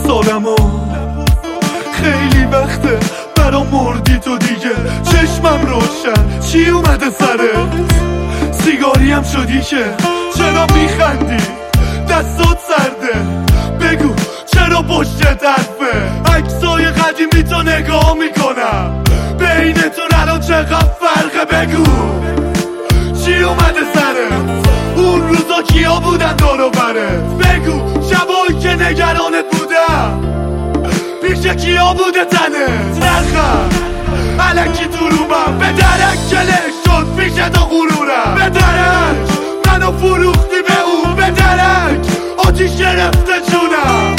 سالم و خیلی وقته برا مردی تو دیگه. چشمم روشن، چی اومده سرت؟ سیگاریم شدی که چرا میخندی؟ دستات سرده، بگو چرا پشتت حرفه؟ عکسای قدیمی تو نگاه میکنم، بینتون الان چقدر فرقه؟ بگو چی اومده سرت؟ اون روزا کیا بودن دور برت؟ بگو شبایی که نگرانت بودم پیش کیا بوده تنت؟ نخم علکی درومم، به درک کلش شد پیش تو غرورم. به درک منو فروختی به اون، به درک آتیش گرفته جونم.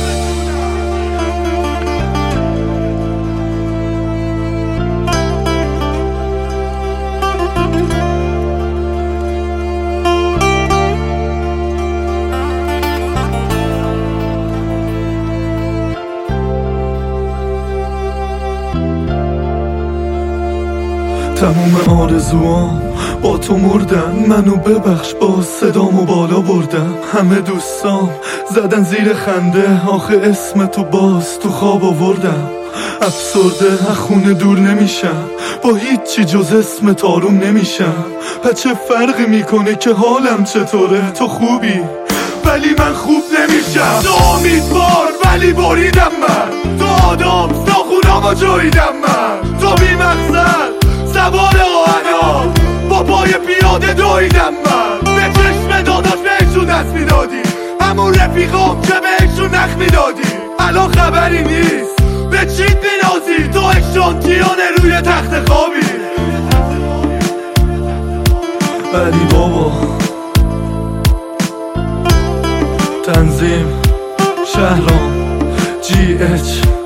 تموم آرزوام با تو مردن، منو ببخش با صدامو بالا بردم. همه دوستام زدن زیر خنده، آخه اسم تو باز تو خواب آوردم. افسرده از خونه دور نمیشم، با هیچی جز اسم تاروم نمیشم. پس چه فرقی میکنه که حالم چطوره؟ تو خوبی ولی من خوب نمیشم. تو امیدوار ولی بریدم من، تو آدم ناخونامو جویدم من. تو بی مقصد سوار آهنام با پای پیاده دویدم من. به چشم داداش بهشون دست میدادی، همون رفیقام که بهشون نخ میدادی. الان خبری نیست به چیت بینازی، تو اشانتیانه روی تخت خوابی. ولی بابا تنظیم شهرام GH